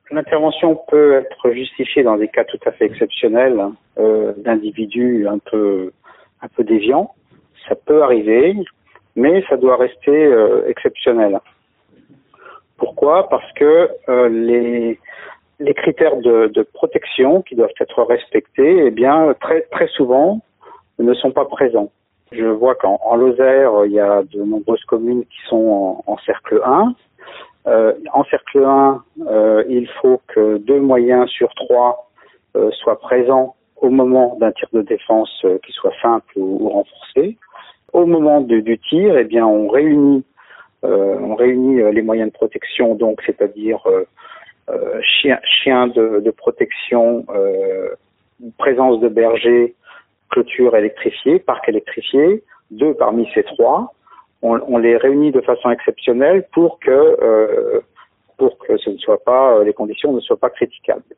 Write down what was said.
L'intervention peut être justifiée dans des cas tout à fait exceptionnels, d'individus un peu déviants. Ça peut arriver, mais ça doit rester exceptionnel. Pourquoi? Parce que les critères de protection qui doivent être respectés, eh bien, très souvent, ne sont pas présents. Je vois qu'en Lozère, il y a de nombreuses communes qui sont en cercle 1. En cercle 1, il faut que 2 moyens sur 3 soient présents au moment d'un tir de défense qui soit simple ou renforcé. Au moment du tir, eh bien, on réunit les moyens de protection, donc c'est-à-dire chien de protection, présence de berger, clôture électrifiée, parc électrifié. 2 parmi ces 3, on les réunit de façon exceptionnelle pour que ce ne soit pas, les conditions ne soient pas critiquables.